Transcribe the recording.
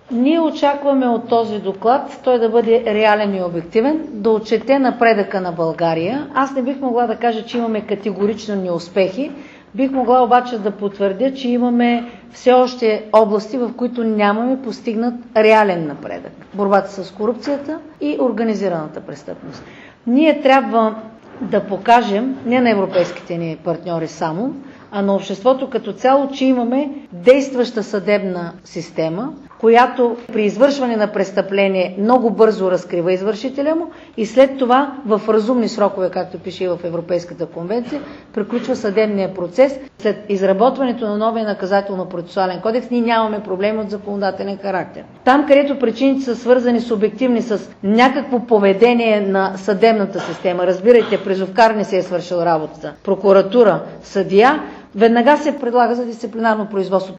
Ние очакваме от този доклад той да бъде реален и обективен, да отчете напредъка на България. Аз не бих могла да кажа, че имаме категорично неуспехи. Бих могла обаче да потвърдя, че имаме все още области, в които нямаме постигнат реален напредък. Борбата с корупцията и организираната престъпност. Ние трябва да покажем, не на европейските ни партньори само, а на обществото като цяло, че имаме действаща съдебна система, която при извършване на престъпление много бързо разкрива извършителя му и след това в разумни срокове, както пише и в Европейската конвенция, приключва съдебния процес. След изработването на новия наказателно-процесуален кодекс ние нямаме проблеми от законодателен характер. Там, където причините са свързани субективни с някакво поведение на съдебната система, разбирайте, призовкар не се е свършил работата, прокуратура, съдия, веднага се предлага за дисциплинарно производство.